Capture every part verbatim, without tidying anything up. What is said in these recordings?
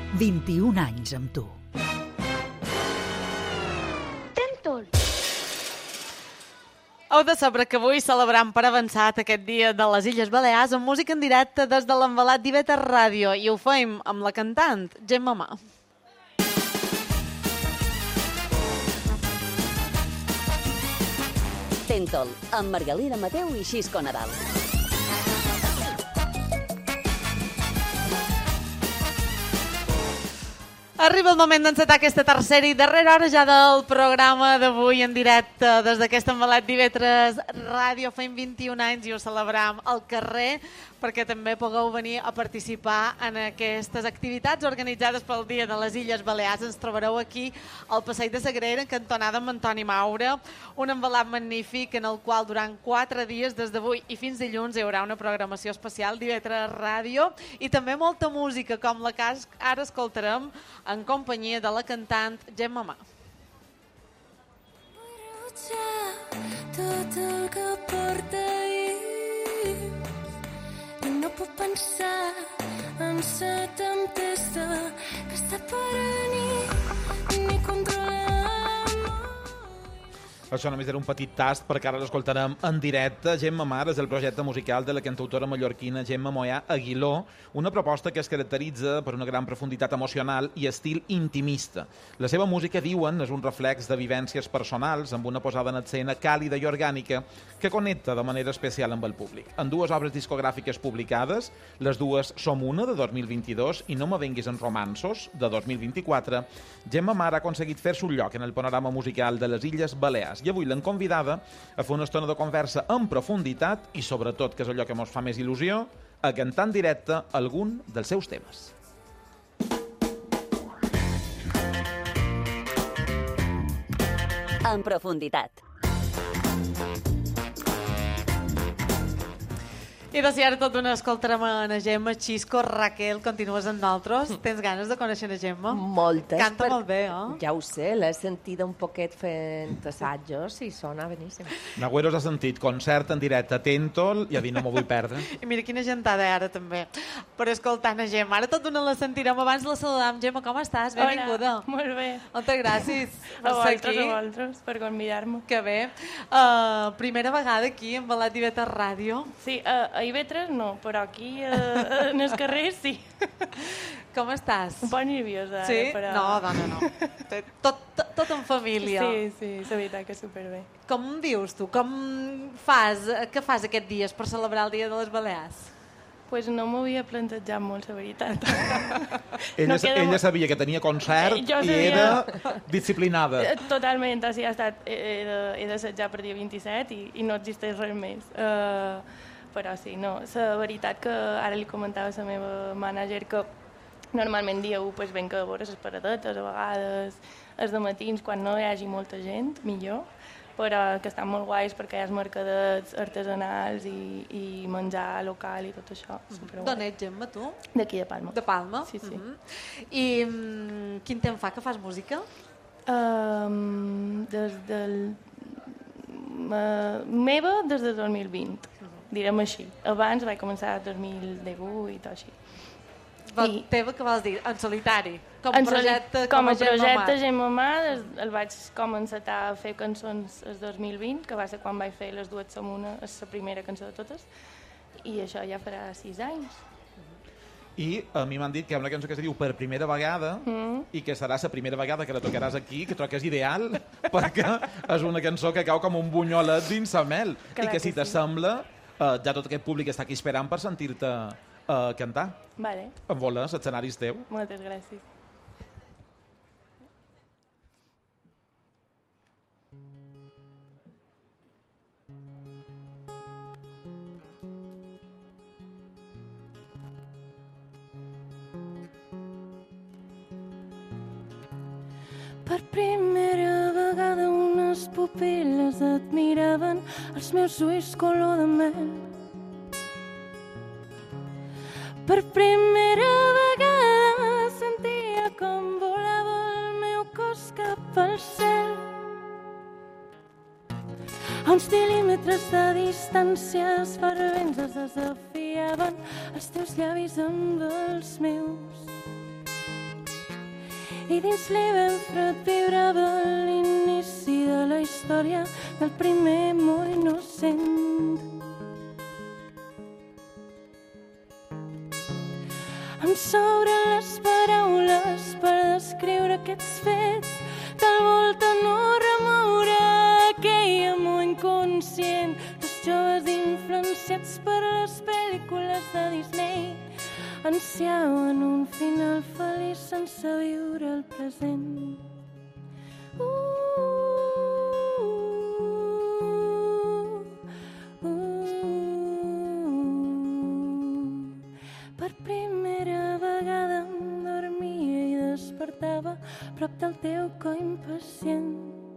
vint-i-un anys amb tu. Tentol. Heu de saber que avui celebrem per avançat aquest dia de les Illes Balears amb música en directe des de l'envelat d'Iveta Ràdio i ho fem amb la cantant Gemma Ma. Tentol, amb Margalida Mateu i Xisco Nadal. Arriba el moment d'encetar aquesta tercera i darrera hora ja del programa d'avui en directe des d'aquest envelat d'Ivetres Ràdio. Fem vint-i-un anys i ho celebrem al carrer perquè també pugueu venir a participar en aquestes activitats organitzades pel Dia de les Illes Balears. Ens trobareu aquí al Passeig de Sagrera, en cantonada amb Antoni Maura, un envelat magnífic en el qual durant quatre dies, des d'avui i fins dilluns, hi haurà una programació especial d'Ivetres Ràdio i també molta música, com la que ara escoltarem en companyia de la cantant Gemma Ma. Tot el que porta i no puc pensar en la tempesta que està per venir ni controlar. Això només era un petit tast perquè ara l'escoltarem en directe. Gemma Ma és el projecte musical de la cantautora mallorquina Gemma Moya Aguiló, una proposta que es caracteritza per una gran profunditat emocional i estil intimista. La seva música, diuen, és un reflex de vivències personals amb una posada en escena càlida i orgànica que connecta de manera especial amb el públic. En dues obres discogràfiques publicades, les dues Som una, de dos mil vint-i-dos, i No me venguis en romanços, de dos mil vint-i-quatre, Gemma Ma ha aconseguit fer-se un lloc en el panorama musical de les Illes Balears. I avui l'hem convidada a fer una estona de conversa en profunditat i, sobretot, que és allò que ens fa més il·lusió, a cantar en directe algun dels seus temes. En profunditat. I de cert, tot una escoltarem a la Gemma. Xisco, Raquel, continues amb nosaltres. Tens ganes de conèixer la Gemma? Moltes. Canta per... molt bé, eh? Ja ho sé, l'he sentit un poquet fent assajos i sona beníssim. Nagüeros ha sentit concert en directe a Tentol i a dir no m'ho vull perdre. I mira quina gentada ara també, per escoltar la Gemma. Ara tot una la sentirem. Abans la saludam. Gemma, com estàs? Benvinguda. Hola, molt bé. Moltes gràcies per A ser vosaltres, aquí. a vosaltres, per convidar-me. Que bé. Uh, primera vegada aquí, en Envelat d'Iveta Ràdio. Sí, a, a Ivetres no, però aquí a, en el carrer sí. Com estàs? Un poc nerviosa. Sí? Ara, però... No, dona, no. Tot, tot, tot en família. Sí, sí, la veritat que superbé. Com dius tu? Com fas? Què fas aquests dies per celebrar el Dia de les Balears? Pues no m'ho havia plantejat molt, la veritat. Ella, No queda ella molt- sabia que tenia concert Eh, jo i sabia- era disciplinada. Eh, Totalment, així ha estat. He, he de- he d'assetjar per dia vint-i-set i, i no existeix res més. Uh, però sí, no, la veritat que ara li comentava a la meva mànager que normalment dia u pues, venc a veure les paradetes, a vegades els dematins quan no hi hagi molta gent, millor, però que estan molt guais perquè hi ha mercadets artesanals i, i menjar local i tot això. Superguai. D'on ets, Gemma, tu? D'aquí de Palma. De Palma? Sí, sí. Uh-huh. I mm, quin temps fa que fas música? Um, des del... Uh, meva des del dos mil vint, direm així. Abans vaig començar el dos mil divuit o així. I... Teva, què vols dir? En solitari? Com En a projecte, soli- com a Gemma projecte Ma? Gemma Ma, el, el vaig començar a fer cançons el dos mil vint, que va ser quan vaig fer Les dues som una, és la primera cançó de totes, i això ja farà sis anys. I a mi m'han dit que hi ha una cançó que es diu Per primera vegada Mm. i que serà la primera vegada que la tocaràs aquí, que troc que és ideal, perquè és una cançó que cau com un bunyolet dins la mel. Clar I que que si sí. t'assembla, eh, ja tot aquest públic està aquí esperant per sentir-te eh, cantar. Vale, En voles, l'escenari és teu. moltes gràcies. Per primera vegada unes pupil·les admiraven els meus ulls color de mel. Per primera vegada sentia com volava el meu cos cap al cel. A uns mil·límetres de distància els fervents es desafiaven els teus llavis amb els meus. i dins l'hivern fred vibrava l'inici de la història del primer amor innocent. Em sobren les paraules per descriure aquests fets, tal volta no remoure aquell amor inconscient. Dos joves influenciats per les pel·lícules de Disney ansiaven un final feliç sense viure el present. Uh, uh, uh. Per primera vegada em dormia i despertava prop del teu cor impacient.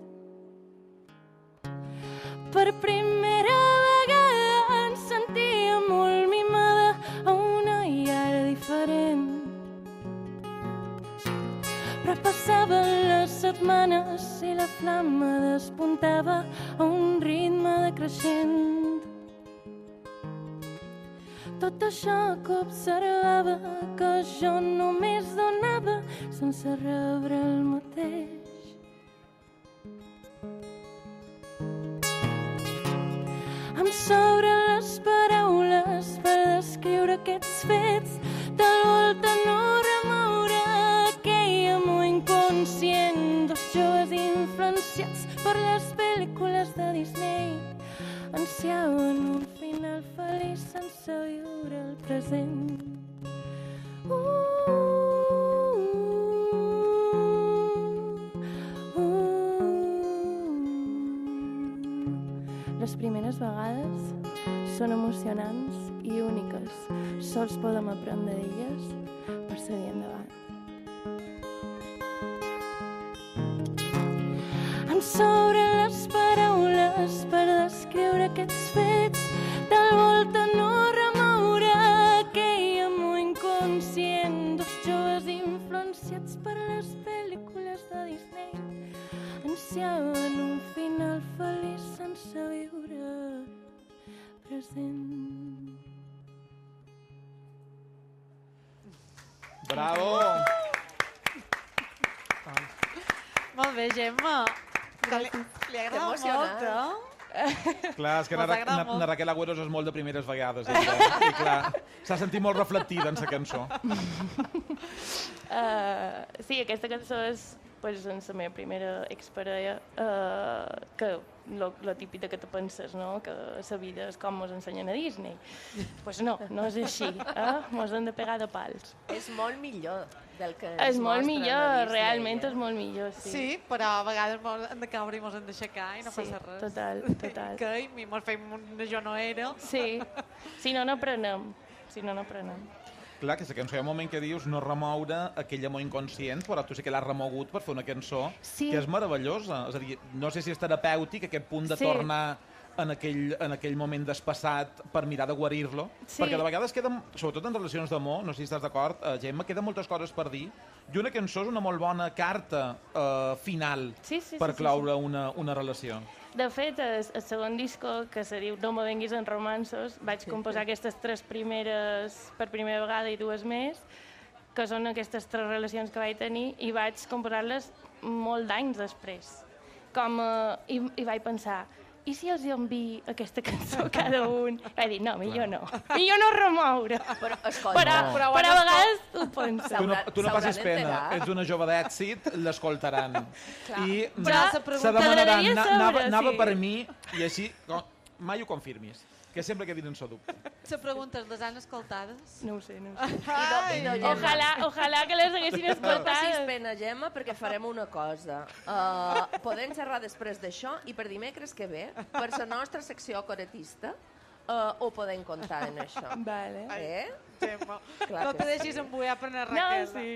Per primera vegada em sentia molt mimada a una llar diferent. Però passaven les setmanes i la flama despuntava a un ritme decreixent. Tot això que observava, que jo només donava sense rebre el mateix. Em sobren les paraules per descriure aquests fets, tal volta no remoure aquell amor inconscient. Dos joves influenciats per les pel·lícules de Disney ansiaven un final feliç sense viure el present. Uh, Les primeres vegades són emocionants i úniques. Sols podem aprendre d'elles per seguir endavant. Em sobren les paraules per descriure aquests fets, tal volta no remoure aquell amor inconscient. Dos joves influenciats per les pel·lícules de Disney ansiaven un final feliç sense viure present. Bravo! Molt bé, Gemma. Li, li agrada molt, eh? Clar, és que na, Us agrada na, molt. na Raquel Agüeros és molt de primeres vegades. I, i clar, s'ha sentit molt reflectida en la cançó. Uh, sí, aquesta cançó és pues, en la meva primera exparella, uh, que lo, lo típic que te penses, no? Que la vida és com ens ensenyen a Disney. Doncs pues no, no és així. Eh? Mos hem de pegar de pals. És molt millor del que És ens molt mostren a millor, Disney, realment eh? és molt millor, sí. Sí, però a vegades mos hem de caure i mos hem d'aixecar i no Sí, passa res. total, total. Que i mos fem un jo no era. Sí, si no, no aprenem. Si no, no aprenem. Clar, que la cançó hi ha un moment que dius no remoure aquell amor inconscient, però tu sí que l'has remogut per fer una cançó Sí. que és meravellosa. És a dir, no sé si és terapèutic aquest punt de Sí. tornar en aquell, en aquell moment despassat per mirar de guarir-lo, Sí. perquè de vegades queden, sobretot en relacions d'amor, no sé si estàs d'acord, eh, Gemma, queden moltes coses per dir, i una cançó és una molt bona carta eh, final Sí, sí, per sí, sí, cloure una, una relació. De fet, el, el segon disco, que se diu No me venguis en romanços, vaig composar aquestes tres primeres per primera vegada i dues més, que són aquestes tres relacions que vaig tenir, i vaig composar-les molt d'anys després. Com, eh, i, I vaig pensar, i si els envio aquesta cançó a cada un? Vaig dir, no, millor no. Millor no remoure. Però, escolta, Però, però, però a vegades ho penso. Tu no, tu no s'hauran passis pena, d'enterar. ets una jove d'èxit, l'escoltaran. I Però se pregunta- demanaran, t'agradaria "Na- saber, anava, anava sí." per mi, i així, co- mai ho confirmis, que sempre quedin en so dubte. Se preguntes, les han escoltades? No ho sé, no ho sé. Ai, no, Gemma. Ojalà, ojalà que les haguessin No passis escoltat. pena, Gemma, perquè farem una cosa. Uh, podem xerrar després d'això i per dimecres que ve, per la nostra secció coretista, uh, ho podem contar en això. Vale. Eh? Gemma, Clar no que te deixis embuiar per na No, Raquel. sí.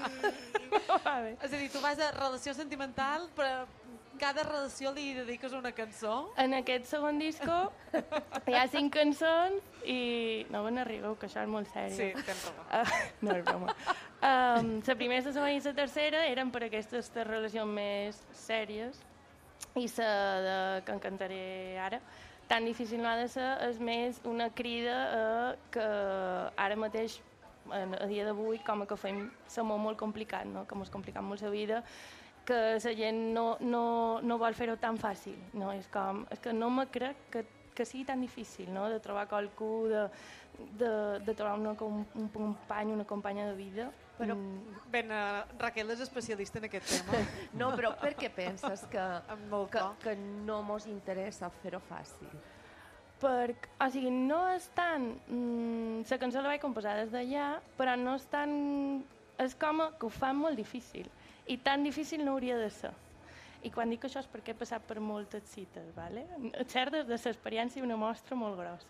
Va bé. És a dir, tu vas a relació sentimental, però cada relació li dediques una cançó. En aquest segon disco hi ha cinc cançons i... No, no arribeu, que això és molt sèrio. Sí, tens raó. Uh, no és broma. Um, la primera, la segona i la tercera eren per aquestes tres relacions més sèries, i la de, que en cantaré ara, tan difícil no ha de ser, és més una crida a que ara mateix a dia d'avui, com a que fem ser molt, molt complicat, no? Que ens complicat molt la vida, que la gent no, no, no vol fer-ho tan fàcil, no? És com, és que no me crec que, que sigui tan difícil, no? De trobar qualcú, de, de, de trobar una, un, un company, una companya de vida. Però, ben, uh, Raquel és especialista en aquest tema. No, però per què penses que, que, por. que no mos interessa fer-ho fàcil? Perquè, o sigui, no és tan... Mm, la cançó la vaig composar des d'allà, però no és tan... És com que ho fan molt difícil. I tan difícil no hauria de ser. I quan dic això és perquè he passat per moltes cites, ¿vale? Cert, des de l'experiència una mostra molt grossa.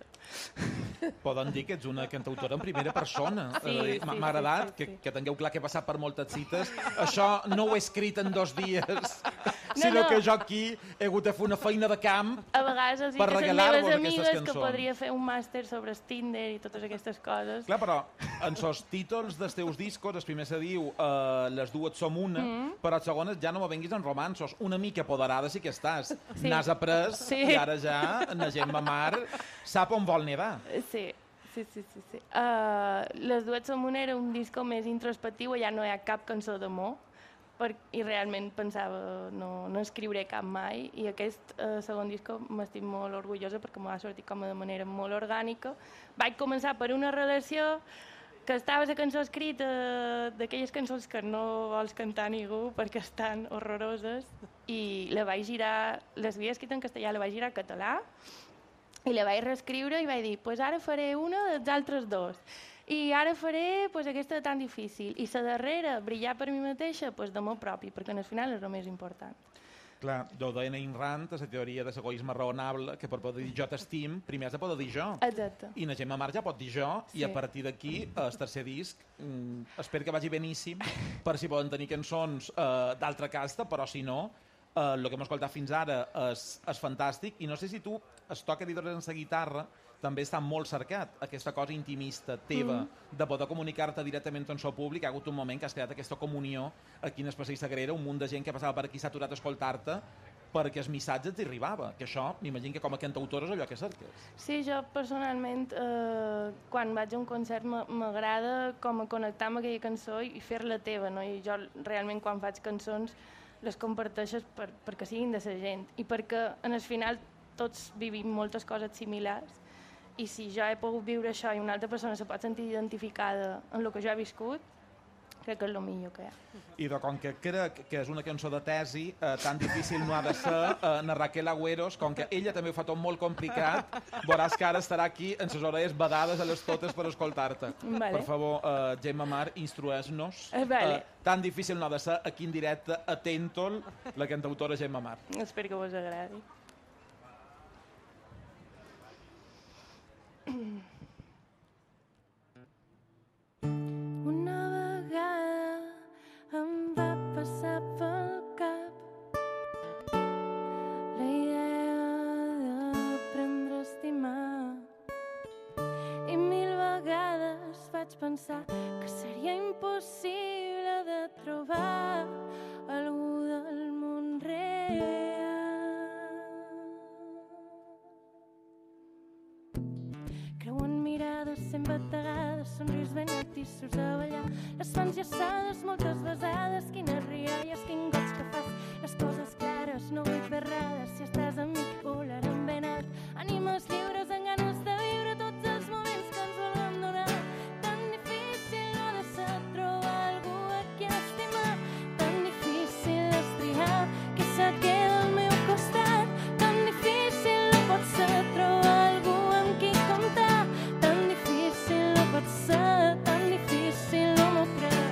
Poden dir que ets una cantautora en primera persona. Sí, eh, sí, M'ha agradat sí, sí, que, sí. que tingueu clar que he passat per moltes cites. Això no ho he escrit en dos dies, No, sinó no. que jo aquí he hagut de fer una feina de camp A vegades els dic per a les regalar-vos meves aquestes amigues que cançons. podria fer un màster sobre el Tinder i totes aquestes coses. Clar, però en sos títols dels teus discos, el primer se diu uh, Les dues som una, mm. però el segon ja no me venguis en romansos. Una mica apoderada sí que estàs. Sí. N'has après Sí. i ara ja la Gemma Mar sap on vol nedar. Sí, sí, sí. sí, sí. Uh, Les dues som una era un disco més introspectiu, ja no hi ha cap cançó d'amor, per, i realment pensava no, no escriuré cap mai, i aquest uh, segon disco m'estic molt orgullosa perquè m'ha sortit com de manera molt orgànica. Vaig començar per una relació que estava la cançó escrita, d'aquelles cançons que no vols cantar ningú perquè estan horroroses, i la vaig girar, les havia escrit en castellà, la vaig girar en català, i la vaig reescriure i vaig dir, pues ara faré una dels altres dos. I ara faré pues, aquesta tan difícil. I la darrera, brillar per mi mateixa, pues, d'amor propi, perquè al final és el més important. Clar, jo deia Ayn Rand, la teoria de l'egoisme raonable, que per poder dir jo t'estim, primer has de poder dir jo. Exacte. I la Gemma Mar ja pot dir jo, Sí. i a partir d'aquí, el tercer disc, mm, espero que vagi beníssim, per si poden tenir cançons eh, d'altra casta, però si no, eh, el que hem escoltat fins ara és, és fantàstic, i no sé si tu, es toca dir en la guitarra, també està molt cercat, aquesta cosa intimista teva, mm. de poder comunicar-te directament amb el públic. Ha hagut un moment que has creat aquesta comunió aquí en el Passeig Sagrera, un munt de gent que passava per aquí s'ha aturat a escoltar-te perquè el missatge t'hi arribava, que això, m'imagino que com a cantautora és allò que cerques. Sí, jo personalment, eh, quan vaig a un concert m'agrada com a connectar amb aquella cançó i fer-la teva, no? I jo realment quan faig cançons les comparteixes per, perquè siguin de la gent i perquè en el final tots vivim moltes coses similars, i si jo he pogut viure això i una altra persona se pot sentir identificada en el que jo he viscut, crec que és el millor que hi ha. I de com que crec que és una cançó de tesi, eh, tan difícil no ha de ser, eh, na Raquel Agüeros, com que ella també ho fa tot molt complicat, veuràs que ara estarà aquí en les orelles badades a les totes per escoltar-te. Vale. Per favor, eh, Gemma Mar, instrueix-nos. Eh, vale. Eh, tan difícil no ha de ser, aquí en directe, atentol, la cantautora Gemma Mar. Espero que vos agradi. Una vegada em va passar pel cap la idea d'aprendre a estimar, i mil vegades vaig pensar que seria impossible de trobar algú del món real. Creuen mirades sent bategades, somrius ben altissos a ballar, les mans llaçades moltes besades, quines rialles, quin goig que fas, les coses clares, no vull fer errades, si estàs amb mi volarem ben alt, ànimes lliures amb ganes de viure tots els moments que ens volem donar. Tan difícil no ha de ser trobar algú a qui estimar, tan difícil és triar qui se queda al meu costat, tan difícil no pot ser trobar algú amb qui comptar, tan difícil no pot ser, tan difícil no m'ho crec.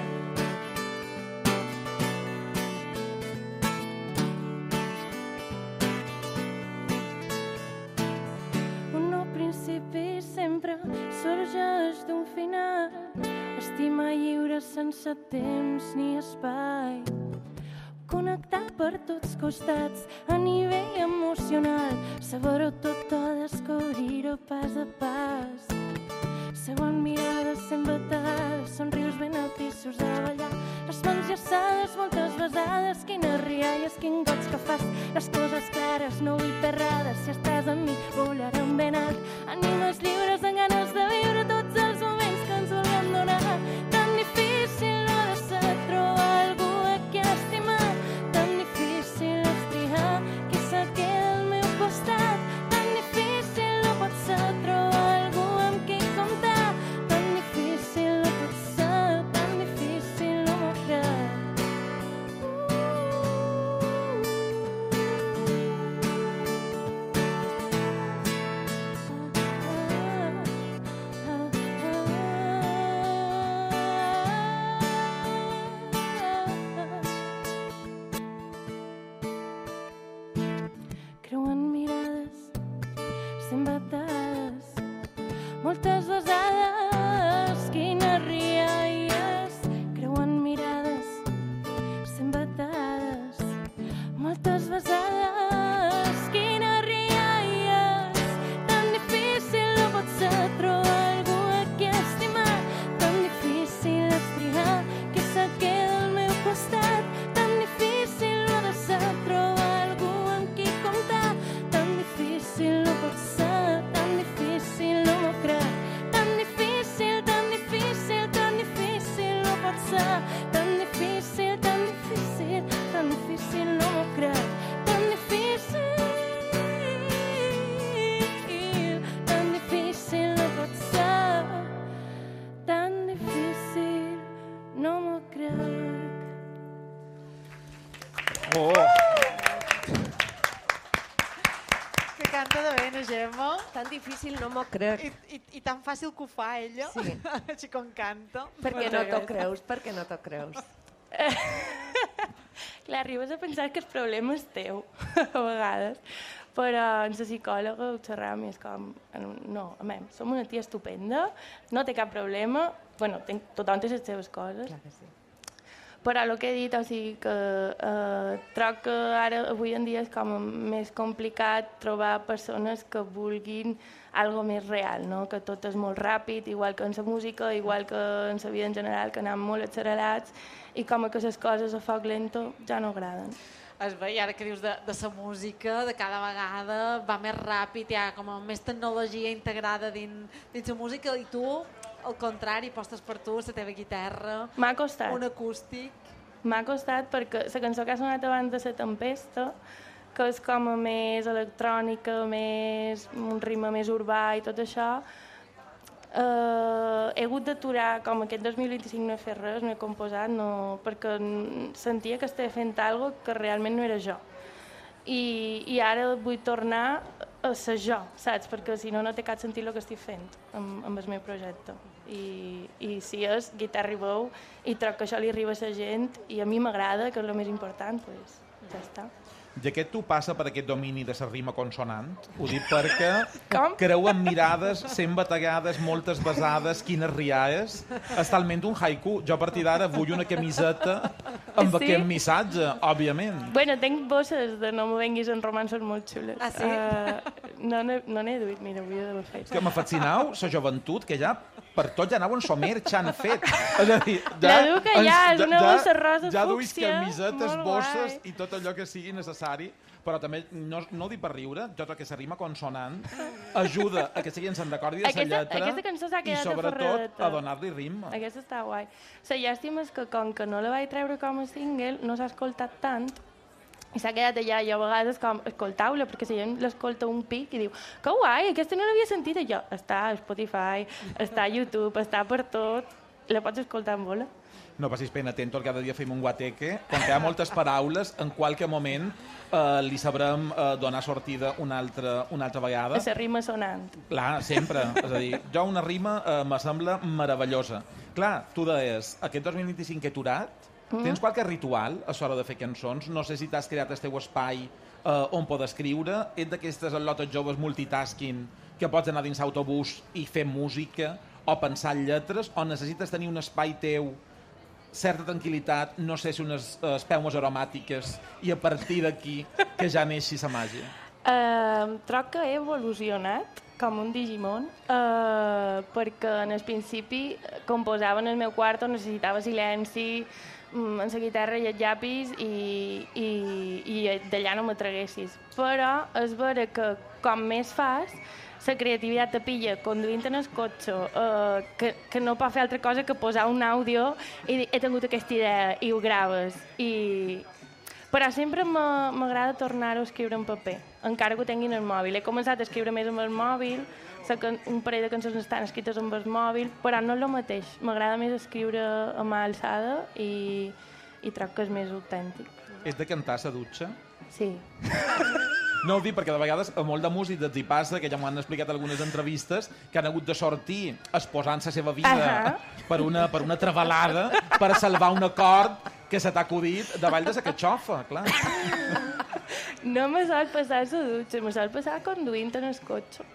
Un nou principi sempre sorgeix d'un final, estima lliure sense temps ni espai, connectar per tots costats a nivell emocional, saber-ho tot o descobrir-ho pas a pas. Segon mirades sent bategades, somrius ben altissos a ballar, les mans llaçades, moltes besades, quines rialles, quin goig que fas, les coses clares, no vull fer errades, si estàs amb mi volarem ben alt, ànimes lliures amb ganes de viure tots els moments que ens volem donar. Oh! Que canta de bé, no, Gemma? Tan difícil no m'ho crec. I, i, I tan fàcil que ho fa, ella. Sí. Així com canta. Perquè no t'ho creus, perquè no t'ho creus. Clar, arribes a pensar que el problema és teu, a vegades. Però amb la psicòloga ho xerràvem i és com, no, a mi, som una tia estupenda, no té cap problema, bueno, tenc, tothom té les seves coses. Clar que sí. Però el que he dit, o sigui que eh, troc que ara, avui en dia, és com més complicat trobar persones que vulguin algo més real, no? Que tot és molt ràpid, igual que en la música, igual que en la vida en general, que anem molt accelerats, i com que les coses a foc lento ja no agraden. Es ve, i ara que dius de, de la música, de cada vegada va més ràpid, hi ha com més tecnologia integrada dins, dins la música, i tu, al contrari, postes per tu la teva guitarra, M'ha costat. un acústic. M'ha costat perquè la cançó que ha sonat abans de La Tempesta, que és com a més electrònica, més, un ritme més urbà i tot això, eh, he hagut d'aturar, com aquest dos mil vint-i-cinc no he fet res, no he composat, no, perquè sentia que estava fent alguna cosa que realment no era jo. I, i ara vull tornar a ser jo, saps? Perquè si no, no té cap sentit el que estic fent amb, amb el meu projecte. I, i si és guitarra i veu, i troc que això li arriba a la gent, i a mi m'agrada, que és el més important, doncs ja està. De què tu passa per aquest domini de la rima consonant? Ho dic perquè Com? creuen mirades, cent bategades, moltes besades, quines riaes. És talment un haiku. Jo a partir d'ara vull una camiseta amb Sí? aquest missatge, òbviament. Bueno, tenc bosses de no m'ho venguis en romanços molt xules. Ah, sí? Uh, no n'he no n'he duit, mira, avui he d'haver fet. És que m'ha fascinau la joventut, que ja per tot ja anaven somer, ja han fet. És a dir, La duc allà, és una bossa rosa ja duis fúcsia, camisetes, molt bosses guai. i tot allò que sigui necessari, però també no, no ho dic per riure, jo crec que la rima consonant ajuda a que la gent se'n recordi de la Aquesta- lletra aquesta cançó s'ha i quedat sobretot aferradeta. a donar-li ritme. Aquesta està guai. La llàstima és que com que no la vaig treure com a single, no s'ha escoltat tant, i s'ha quedat allà, i a vegades com, escoltau-la, perquè la gent l'escolta un pic i diu, que guai, aquesta no l'havia sentit, i jo, està a Spotify, està a YouTube, està per tot, la pots escoltar en bola. No passis pena, atento, cada dia fem un guateque. Com que hi ha moltes paraules, en qualque moment eh, li sabrem eh, donar sortida una altra, una altra vegada. La rima sonant. Clar, sempre. És a dir, jo una rima eh, me sembla meravellosa. Clar, tu deies, aquest dos mil vint-i-cinc que he aturat, mm. tens qualque ritual a l'hora de fer cançons? No sé si t'has creat el teu espai eh, on pots escriure. Ets d'aquestes al·lotes joves multitasking que pots anar dins l'autobús i fer música o pensar en lletres, o necessites tenir un espai teu, certa tranquil·litat, no sé si unes eh, espeumes aromàtiques, i a partir d'aquí que ja neixi la màgia? Uh, troc que he evolucionat com un Digimon, uh, perquè en el principi composava en el meu quart, necessitava silenci, um, en la guitarra i els llapis, i, i, i d'allà no m'atreguessis. Però és vera que com més fas, la creativitat te pilla conduint en el cotxe, uh, que, que no pot fer altra cosa que posar un àudio i dir, he tingut aquesta idea, i ho graves. I... Però sempre m'agrada tornar-ho a escriure en paper, encara que ho tinguin al mòbil. He començat a escriure més amb el mòbil, que un parell de cançons estan escrites amb el mòbil, però no és el mateix. M'agrada més escriure a mà alçada i, i troc que és més autèntic. És de cantar a la dutxa? Sí. No ho dic perquè de vegades a molt de músics els hi passa, que ja m'ho han explicat algunes entrevistes, que han hagut de sortir exposant la seva vida Ahà. per una, per una trebalada per salvar un acord que se t'ha acudit davall de la catxofa, clar. No me sol passar a la dutxa, me sol passar conduint en el cotxe.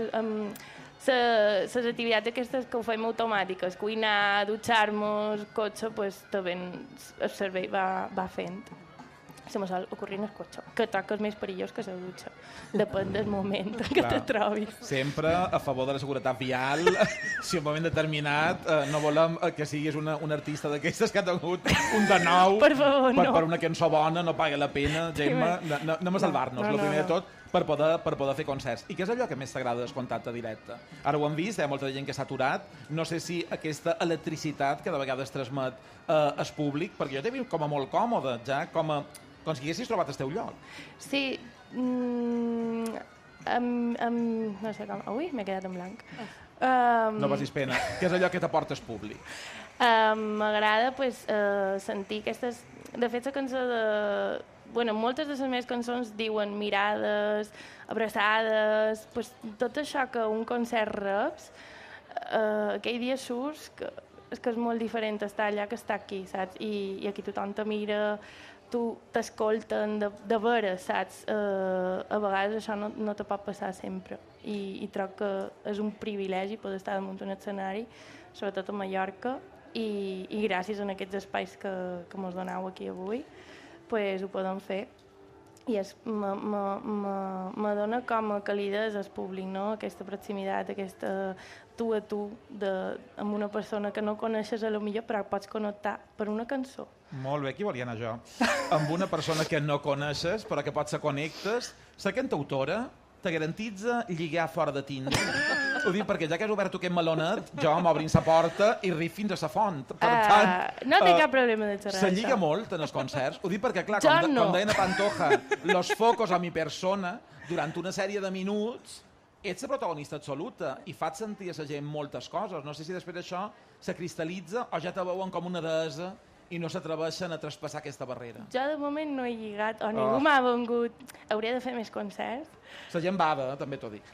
Les activitats aquestes que ho fem automàtiques, cuinar, dutxar-nos, cotxe, pues, també el servei va, va fent. Se me sol ocorrir en el cotxe, que troc que és més perillós que la dutxa. Depèn del moment en què te trobis. Sempre a favor de la seguretat vial. Si en un moment determinat eh, no volem eh, que siguis una, una artista d'aquestes que ha tingut un de nou Per favor, per, no. per una cançó bona, no paga la pena, Gemma. Sí, No, anem a salvar-nos, no, el no, primer no. de tot, per poder, per poder fer concerts. I què és allò que més t'agrada del contacte directe? Ara ho hem vist, hi ha molta gent que s'ha aturat. No sé si aquesta electricitat que de vegades transmet eh, el públic, perquè jo t'he vist com a molt còmode, ja, com a... com si haguessis trobat el teu lloc. Sí, mm, um, um, no sé com... Ui, m'he quedat en blanc. Um, No passis pena. Què és allò que t'aporta el públic? Um, M'agrada pues, uh, sentir aquestes... De fet, la cançó de, bueno, moltes de les meves cançons diuen mirades, abraçades, pues, tot això que un concert reps, uh, aquell dia surts, que, és que és molt diferent estar allà que estar aquí, saps? I, i aquí tothom te mira, tu t'escolten de, de veres, saps? Uh, a vegades això no, no te pot passar sempre. I, i trobo que és un privilegi poder estar damunt un escenari, sobretot a Mallorca, i, i gràcies a aquests espais que, que mos doneu aquí avui, pues, ho podem fer. I es, me, me, me, me dona com a calidesa al públic, no? Aquesta proximitat, aquesta tu a tu de, amb una persona que no coneixes a lo millor, però pots connectar per una cançó. Molt bé, aquí volia anar jo. Amb una persona que no coneixes, però que potser connectes. La cantautora te garantitza lligar fora de Tinder. Ho dic perquè ja que has obert aquest melonet, jo m'obrin la porta i rif fins a la font. Per tant, uh, no té uh, cap problema de xerrar. Se lliga molt en els concerts. Ho dic perquè, clar, jo com, de, no. com deia Pantoja, los focos a mi persona, durant una sèrie de minuts, ets la protagonista absoluta i fas sentir a la gent moltes coses. No sé si després d'això se cristal·litza o ja te veuen com una deessa i no s'atreveixen a traspassar aquesta barrera. Jo de moment no he lligat, o ningú oh. m'ha vengut. Hauria de fer més concerts. La gent bada, també t'ho dic.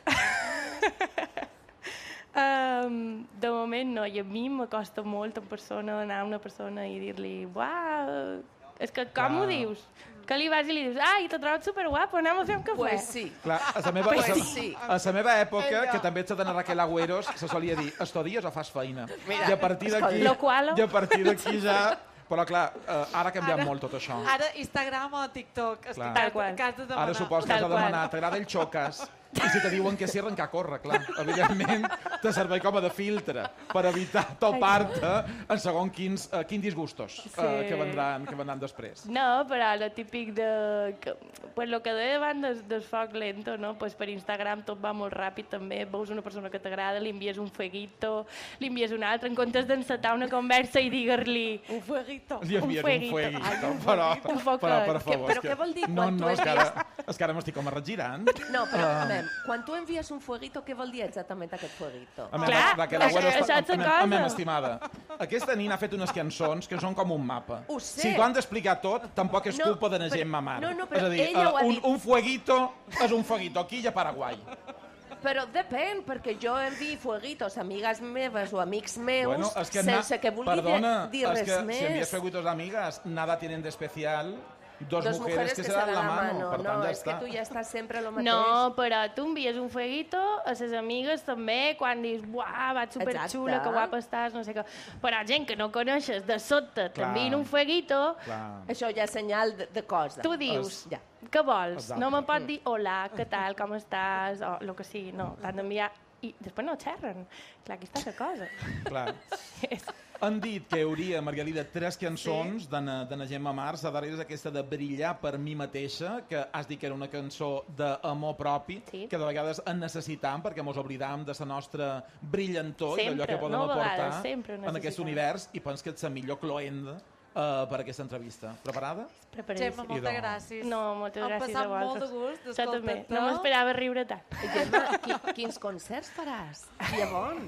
um, de moment no, i a mi m'acosta molt en persona anar a una persona i dir-li uau, és que com wow. ho dius? Que li vas i li dius, ai, t'ho trobo superguapo, anem a fer un cafè. Pues sí. Clar, a la meva, pues a, sí. a la meva època, que també ets de Raquel Agüeros, se solia dir, estodies o fas feina? Mira, I a partir d'aquí, qual... i a partir d'aquí ja... Però clar, uh, ara ha canviat ara, molt tot això. Ara Instagram o TikTok, Clar. que, que has de demanar. Ara supos que has de demanar, t'agrada el xocas? I si te diuen que sí, arrencar a córrer, clar. Evidentment, te serveix com a de filtre per evitar topar-te en segons quins, uh, quins disgustos uh, Sí. que, vendran, que vendran després. No, però lo típic de... Que, pues lo que deia abans del, del foc lento, no? Pues per Instagram tot va molt ràpid també, veus una persona que t'agrada, li envies un fueguito, li envies un altre, en comptes d'encetar una conversa i dir-li un fueguito, Li envies un fueguito, fueguito. Ai, un però, un foc però, per que- favor. però és què vol dir No, quan no, tu és que envies- ara, és que ara m'estic com arregirant. No, però, Ah. a veure, quan tu envies un fueguito, què vol dir exactament aquest fueguito? A meva, Clar, Raquel és Agüero, que està- saps una a, a, a cosa? meva estimada, aquesta nina ha fet unes cançons que són com un mapa. Ho sé. Si t'ho han d'explicar tot, tampoc és No, culpa de la però- gent mamar. no, no, però és a dir, ella ho ha uh, un, dit. un fueguito és un fueguito aquí i a Paraguai. Però depèn, perquè jo envio fueguitos a amigues meves o amics meus Bueno, es que sense na- que vulgui perdona, dir es res que més. si envías fueguitos a amigas, nada tienen de especial. Dos, Dos mujeres, que se dan la mano. Per no, tant, ja és està. que tu ja estàs sempre lo mateix. No, però tu envies un fueguito a ses amigues també quan dius, buah, vaig superxula, Exacte. que guapa estàs, no sé què. Però gent que no coneixes, de sobte Clar. t'envien un fueguito, Clar. Això ja és senyal de, de cosa. tu dius, Ja. què vols? Exacte. No me pots dir hola, què tal, com estàs, o el que sigui, no, t'han d'enviar i després no xerren. Clar, aquí està la cosa. Clar. És- Han dit que hi hauria, Margalida, tres cançons sí. de, na, de na Gemma Mars. La darrera és aquesta de Brillar per mi mateixa, que has dit que era una cançó d'amor propi, Sí. que de vegades en necessitam, perquè mos oblidam de la nostra brillantor i d'allò Sempre, que podem no a vegades, aportar sempre ho en aquest necessitam. univers, i pens que ets la millor cloenda uh, per aquesta entrevista. Preparada? Preparadíssim. Gemma, moltes Idò. gràcies. No, moltes Hem gràcies passat a vosaltres. molt de gust Jo també. d'escoltar-te. No m'esperava riure tant. Gemma, qui, quins concerts faràs? Que bon.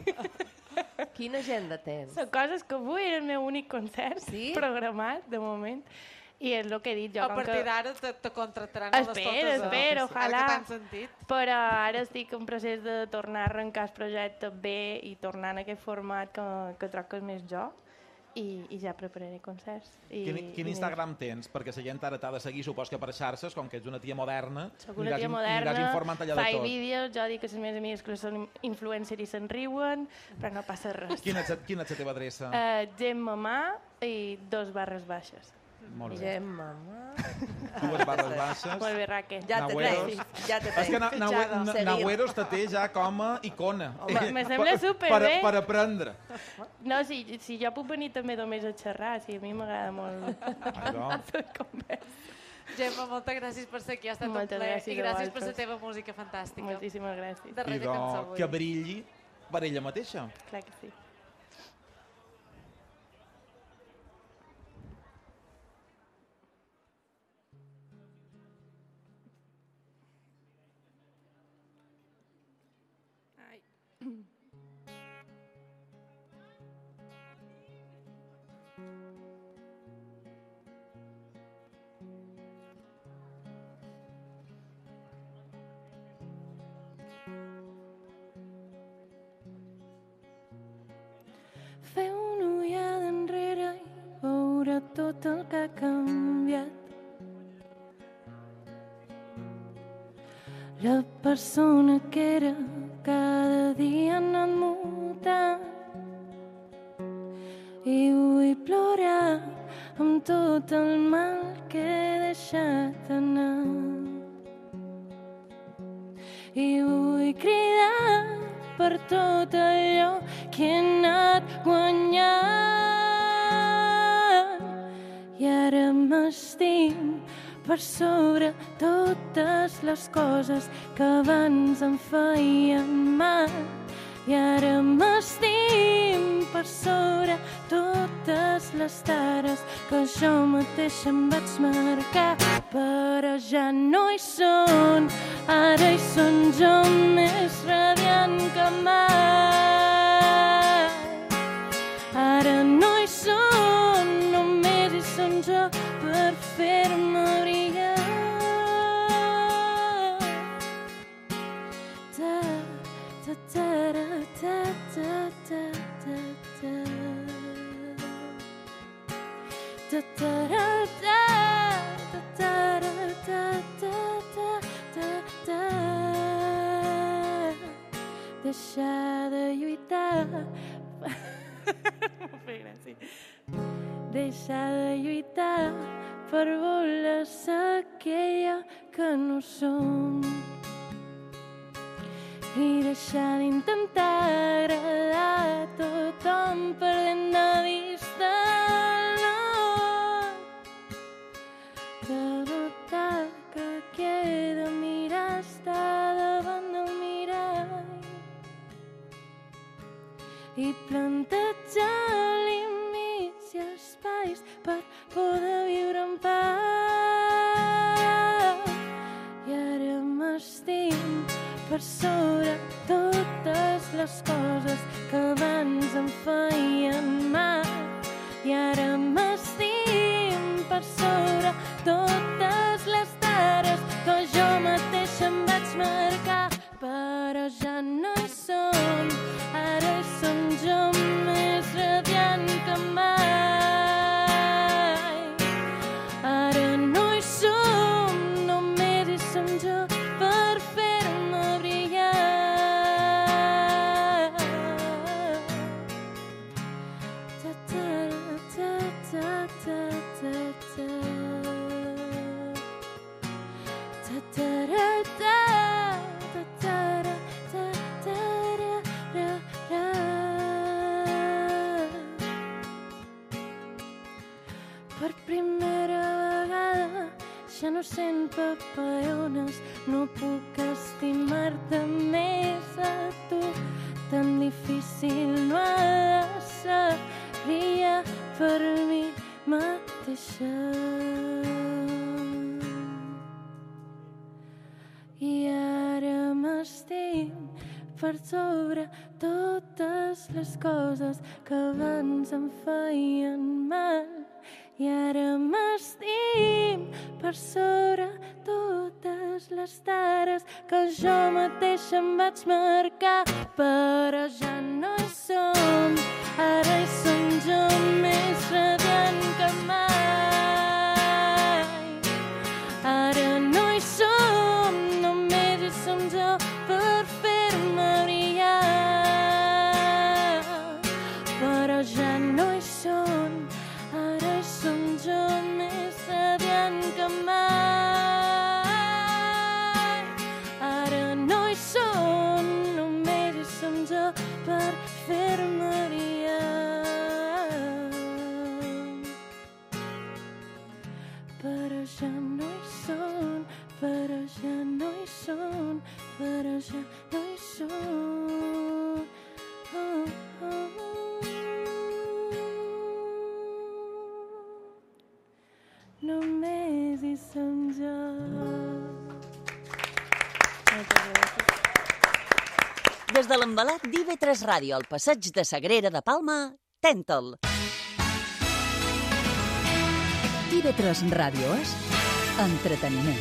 Quina agenda tens? Són coses que avui era el meu únic concert Sí? programat, de moment, i és el que he dit jo. A com partir que... d'ara te, te contractaran a les Espera, totes. eh? espera, Ara ojalà. que t'han sentit. Però ara estic en procés de tornar a arrencar el projecte bé i tornar en aquest format que, que trobo que és més jo, i, i ja prepararé concerts. I, Quin, quin i Instagram tens? Perquè la gent ara t'ha de seguir, supos que per xarxes, com que ets una tia moderna, Soc una aniràs tia in- moderna, aniràs informant allà de faig tot. vídeos, jo dic a les meves amigues que són influencer i se'n riuen, però no passa res. Quina és, quina és la teva adreça? Uh, Gemma Ma i dos barres baixes. Molt bé. Gemma, ma. Dues barres baixes. Molt bé, Raquel. Ja te Nagüeros. tens, ja te És que tens. na, na, na, Seguir. Nagüeros te té ja com a icona. Home, me sembla Per- superbé. Per, per aprendre. No, si, si jo puc venir també només a xerrar, si a mi m'agrada molt Ai, doncs. la conversa. Gemma, moltes gràcies per ser aquí, ha estat un Moltes plaer. gràcies I a gràcies per la vosaltres. teva música fantàstica. Moltíssimes gràcies. Darrera Idò, cançó avui. que brilli per ella mateixa. Clar que sí. Ai. sobre tot el que ha canviat. La persona que era cada dia ha anat mutant i vull plorar amb tot el mal que he deixat anar. I vull cridar per tot allò que he anat guanyant. I ara m'estim per sobre totes les coses que abans em feien mal. I ara m'estim per sobre totes les tares que jo mateixa em vaig marcar. Però ja no hi són, ara hi són jo més radiant que mai. Ara no hi són, només hi són jo per fer-me brillar. Ta, ta, ta, ta, ta, ta, ta, ta. Ta, ta, ta, ta, ta, ta, ta, ta, ta. Deixar de lluitar. M'ho feia gràcia. Deixar de lluitar per voler ser aquella que no som. I deixar d'intentar agradar a tothom perdent de vista el nom. De notar que qui he de mirar està davant del mirall i plantejar límits i espais per poder viure en pau. I ara m'estim per sobre totes les coses que abans em feien mal. I ara m'estim per sobre totes les tares que jo mateixa em vaig marcar. Però ja no hi som, ara hi som jo més radiant que mai. Ara no hi som, només hi som jo per fer-me brillar. Ta, ta, ta, ta, ta, ta, ta. Ta, ta, ra, ta, ta, ta, ra, ta, ta, ra, ra, ra. Per primera vegada ja no sent papallones, no puc estimar-te més a tu. Tan difícil no ha de ser brillar per mi mateixa. I ara m'estim per sobre totes les coses que abans em feien mal. I ara m'estim per sobre totes les tares que jo mateixa em vaig marcar. Però ja no hi som, ara hi som jo més radiant que mai. Ara no hi som, només hi som jo per fer-me brillar. Però ja no hi són, ara hi som jo més radiant que mai. Ara no hi som, només hi som jo per fer-me brillar. Però ja no hi són, però ja no hi són, però ja no hi són. Oh, oh. Només hi som jo. Des de l'embalat d'I V tres Ràdio al passeig de Sagrera de Palma, Tèntal. I V tres Ràdio és entreteniment.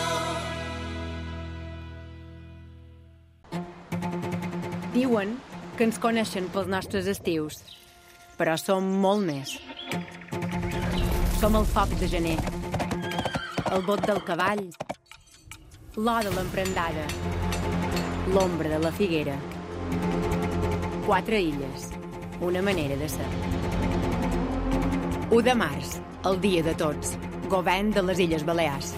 Diuen que ens coneixen pels nostres estius, però som molt més. Som el foc de gener, el bot del cavall, l'or de l'emprendada, l'ombra de la figuera. Quatre illes, una manera de ser. u de març, el dia de tots, govern de les Illes Balears.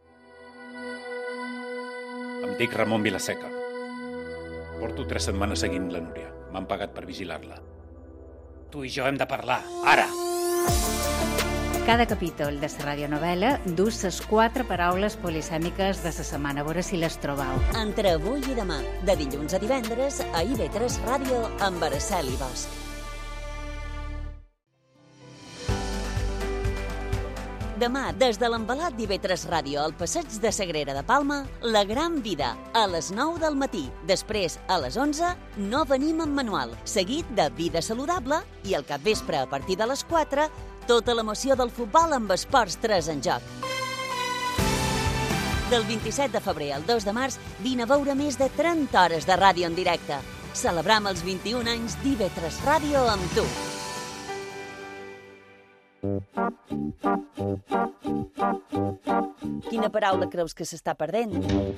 Em dic Ramon Vilaseca. Porto tres setmanes seguint la Núria. M'han pagat per vigilar-la. Tu i jo hem de parlar, ara! Cada capítol de la radionovel·la du les quatre paraules polisèmiques de la setmana. A veure si les trobeu. Entre avui i demà, de dilluns a divendres, a I V tres Ràdio amb Araceli Bosch. Demà, des de l'embalat d'I V tres Ràdio al passeig de Sagrera de Palma, La Gran Vida, a les nou del matí. Després, a les onze, No venim amb manual, seguit de Vida Saludable i al capvespre, a partir de les quatre, tota l'emoció del futbol amb Esports tres en joc. Del vint-i-set de febrer al dos de març, vine a veure més de trenta hores de ràdio en directe. Celebram els vint-i-un anys d'I V tres Ràdio amb tu. Quina paraula creus que s'està perdent?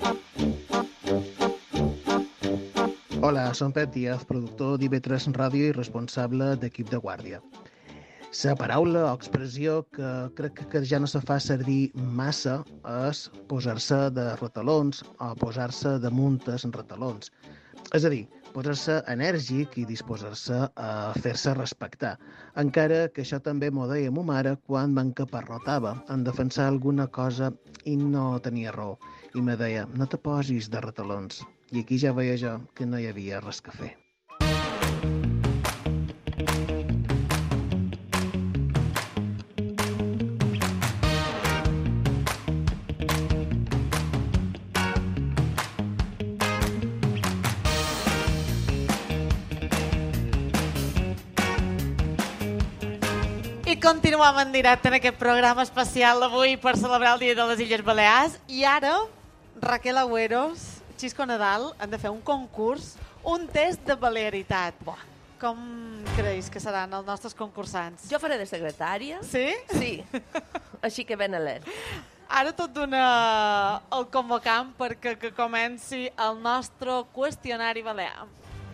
Hola, som Pep Díaz, productor d'I V tres Ràdio i responsable d'equip de guàrdia. La paraula o expressió que crec que ja no se fa servir massa és posar-se de retalons o posar-se damunt els retalons. És a dir, posar-se enèrgic i disposar-se a fer-se respectar. Encara que això també m'ho deia ma mare quan m'encaparrotava en defensar alguna cosa i no tenia raó. I me deia, no te posis de retalons. I aquí ja veia jo que no hi havia res que fer. Continuem en directe en aquest programa especial d'avui per celebrar el Dia de les Illes Balears. I ara, Raquel Agüeros, Xisco Nadal, han de fer un concurs, un test de balearitat. Buah. Com creus que seran els nostres concursants? Jo faré de secretària. Sí? Sí. Així que ben alert. Ara tot dona el convocant perquè que comenci el nostre qüestionari balear.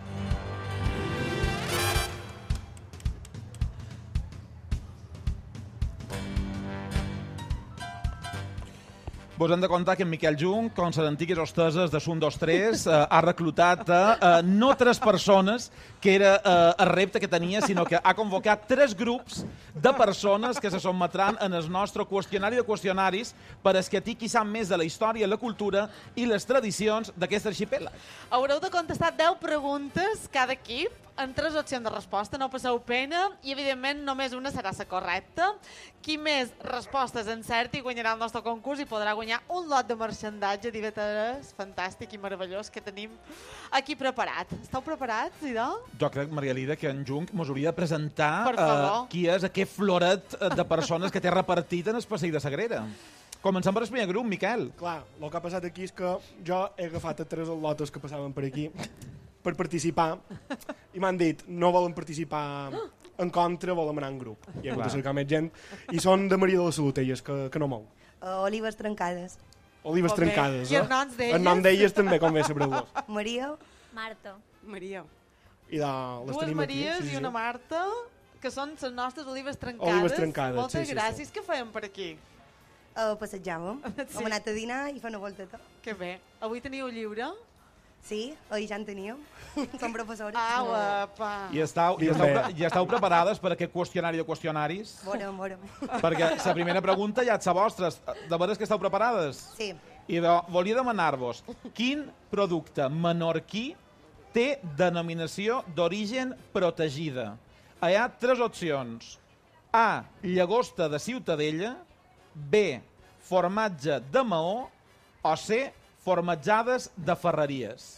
Vos hem de contar que en Miquel Jung, com les antigues hosteses de un dos tres, eh, ha reclutat a eh, no tres persones, que era eh, el repte que tenia, sinó que ha convocat tres grups de persones que se sotmetran en el nostre qüestionari de qüestionaris per escatir qui sap més de la història, la cultura i les tradicions d'aquest arxipèlag. Haureu de contestar deu preguntes cada equip, en tres opcions de resposta, no passeu pena, i evidentment només una serà la correcta. Qui més respostes encerti guanyarà el nostre concurs i podrà guanyar un lot de marxandatge d'I V tres fantàstic i meravellós que tenim aquí preparat. Esteu preparats, idò? Jo crec, Maria Lida, que en Jung mos hauria de presentar eh, qui és aquest floret de persones que té repartit en el passeig de Sagrera. Comencem per el primer grup, Miquel. Clar, el que ha passat aquí és que jo he agafat a tres atlotes que passaven per aquí per participar i m'han dit no volen participar en contra, volen anar en grup. I hem de cercar més gent. I són de Maria de la Salut, elles, que, que no mou. Uh, olives trencades. Olives Com trencades, bé. I els noms d'elles? El nom d'elles també, com bé sabreu-los. Maria. Marta. Maria. I de, les Dues tenim Maries aquí. Sí, sí, i una sí. Marta, que són les nostres olives trencades. Olives trencades, Moltes sí, sí, gràcies. Què fèiem per aquí? Uh, passejàvem. Sí. Hem anat a dinar i fer una volteta. Que bé. Avui teniu lliure? Sí, ahir ja en teníem. Som professores. Ah, guapa. I estàu, i, estàu, I estàu preparades per aquest qüestionari de qüestionaris? Veurem, veurem. Perquè la primera pregunta ja és la vostra. De veres que esteu preparades? Sí. I de, volia demanar-vos, quin producte menorquí té denominació d'origen protegida? Hi ha tres opcions. A, llagosta de Ciutadella, B, formatge de Maó, o C, formatjades de Ferreries.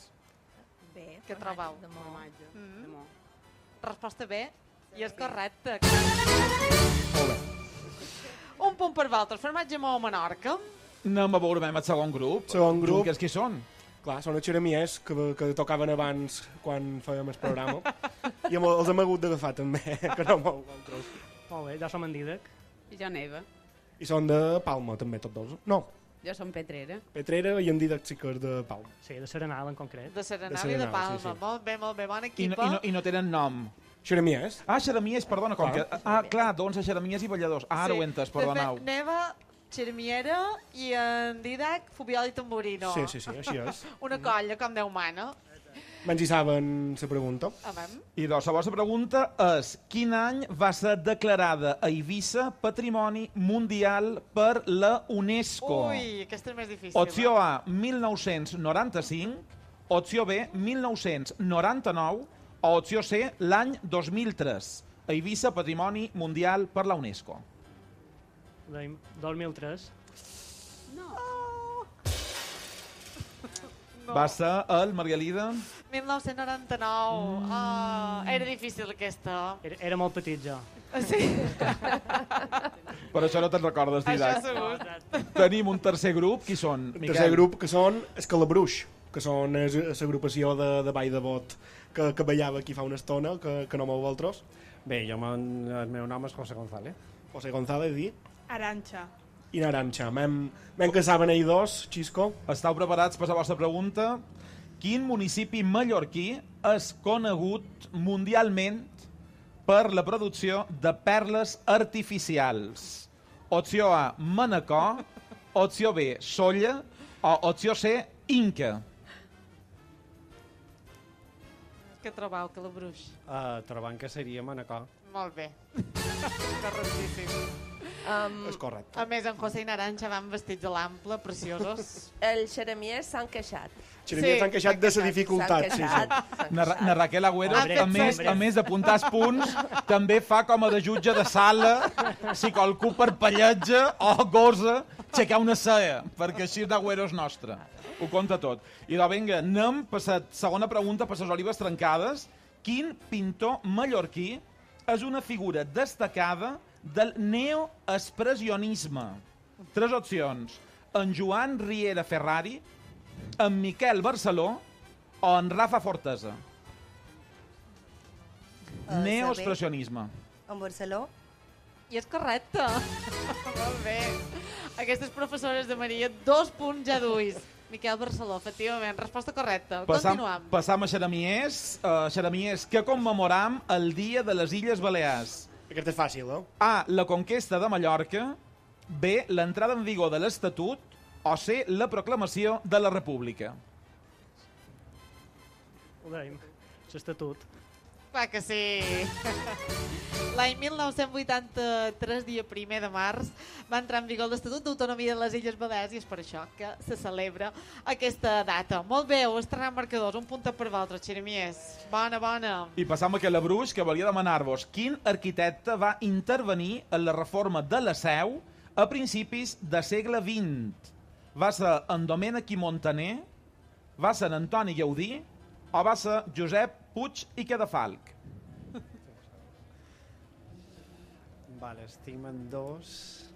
Bé, què trobeu? De formatge. Mm. De Maó. Resposta B, i és correcte. Molt bé. Un punt per vosaltres. Formatge Maó Menorca. Anem a veure el segon grup. Segon grup. Junques, qui són? Clar, són els xeremies que, que tocaven abans quan fèiem el programa i amb, els hem hagut d'agafar també, que no amb altres. Molt bé, jo som en Didac. I jo Neva. I són de Palma també, tots dos? No. Jo som Petrera. Petrera i en Didac sí que és de Palma. Sí, de Serenal en concret. De Serenal, de Serenal i de Palma. Sí, sí. Molt bé, molt bé, bona I equipa. no, i, no, I no tenen nom. Xeremies. Ah, xeremies, perdona. Com Clar. que, ah, clar, doncs xeremies i balladors. Ah, ara Sí. ho he entès, De perdoneu. fet, Neva, xeremiera i en Didac, Fobiol i Tamborino. Sí, sí, sí, així és. Una colla, com Déu mana. Menys hi saben la pregunta. A veure. I doncs la vostra pregunta és: quin any va ser declarada a Eivissa Patrimoni Mundial per la UNESCO? Ui, aquesta és més difícil. Opció A, mil nou-cents noranta-cinc, opció B, mil nou-cents noranta-nou, o opció C, l'any dos mil tres. Eivissa Patrimoni Mundial per la UNESCO. dos mil tres. No. No. Va ser el Margalida? mil nou-cents noranta-nou. Mm. Oh, era difícil aquesta. Era, era molt petit jo. Sí. Per això no te'n recordes, Didac. Això segur. Tenim un tercer grup. Qui són, El Miquel? tercer grup, que són Escalabruix, que són l'agrupació de, de Vall de Bot, que, que ballava aquí fa una estona, que, que no m'ho vosaltres. Bé, jo el meu nom és José González. José González i... Aranxa. I Naranxa. M'hem que saben ells dos, Xisco. Estàu preparats per la vostra pregunta? Quin municipi mallorquí és conegut mundialment per la producció de perles artificials? Opció A, Manacor, opció B, Solla, o opció C, Inca. Què trobau, que la bruix? Uh, trobant que seria Manacor. Molt bé. Correctíssim. Um, és correcte. A més, en José i Naranxa van vestits a l'ample, preciosos. Els xeremies s'han queixat. Xeremies s'han queixat de la dificultat. Sí, sí. Na, na Raquel Agüero, Ah, a més, a més d'apuntar els punts, també fa com a de jutge de sala, si qualcú parpelletja o gosa, aixecar una cea, perquè així d'Agüero és nostre. Ho compta tot. I doncs, vinga, anem per la segona pregunta, per les olives trencades. Quin pintor mallorquí és una figura destacada del neoexpressionisme? Tres opcions. En Joan Riera Ferrari, en Miquel Barceló o en Rafa Fortesa? Uh, Neoexpressionisme. En Barceló. I és correcte. Molt bé. Aquestes professores de Maria, dos punts ja duis. Miquel Barceló, efectivament. Resposta correcta. Passam, Continuam. passam a Xeramies. Uh, Xeramies, què commemoram el Dia de les Illes Balears? Aquest és fàcil, eh? A, la conquesta de Mallorca. B, l'entrada en vigor de l'Estatut. O C, la proclamació de la República. Ho deim. L'Estatut. Clar que sí. L'any mil nou-cents vuitanta-tres, dia primer de març, va entrar en vigor l'Estatut d'Autonomia de les Illes Balears i és per això que se celebra aquesta data. Molt bé, heu estrenat marcadors, un punt per vosaltres, xeremies. Bona, bona. I passam a la Bruix, que volia demanar-vos quin arquitecte va intervenir en la reforma de la Seu a principis de segle vint. Va ser en Domènech i Montaner, va ser en Antoni Gaudí o va ser Josep Puig i Cadafalch? Vale, estic en dos...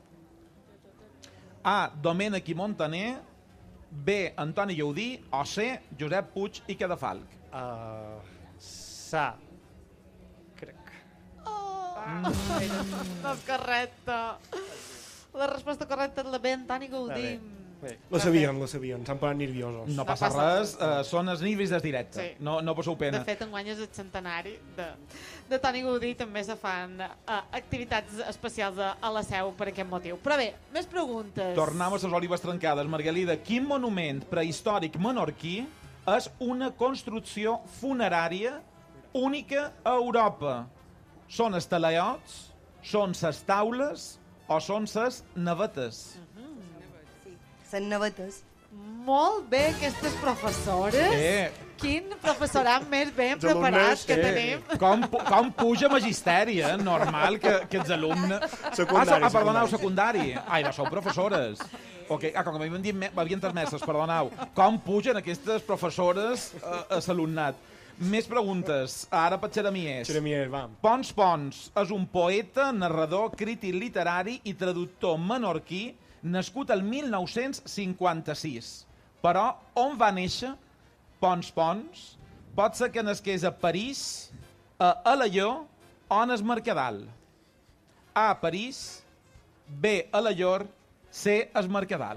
A, Domènech i Montaner, B, Antoni Gaudí o C, Josep Puig i Cadafalch? Uh, sa. Crec. Oh, no és correcte. La resposta correcta és la B, Antoni Gaudí. La sabien, la sabien, s'han posat nerviosos. No passa res, uh, són els nivells del directe. Sí. No, no passeu pena. De fet, enguany és el centenari de, de Toni Gaudí, també se fan uh, activitats especials a, a la Seu per aquest motiu. Però bé, més preguntes. Tornem a les olives trencades. Margalida, quin monument prehistòric menorquí és una construcció funerària única a Europa? Són els talaiots, són les taules o són les navetes? Són navetes. Molt bé, aquestes professores. Eh. Quin professorat més ben Els preparat alumnes, que eh, tenim. Com, com puja magisteri, eh? Normal que, que els alumnes... Secundari, ah, so, ah, perdoneu, secundari. secundari. Ai, no, sou professores. Okay. Ah, com que m'havien dit, m'havien transmeses, perdoneu. Com pugen aquestes professores a, a l'alumnat? Més preguntes. Ara per Xeramies. Xeramies, va. Pons Pons és un poeta, narrador, crític literari i traductor menorquí nascut el mil nou-cents cinquanta-sis. Però on va néixer Pons Pons? Pot ser que nasqués a París, a Alaior o en es Mercadal. A, París, B, Alaior, C, es Mercadal.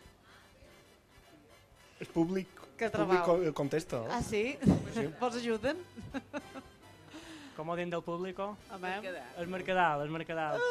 El públic, Que el públic trobau? co- contesta. eh? Ah, sí? Sí. Vols ajuden? Com ho dient del público? Home. El Mercadal, el Mercadal.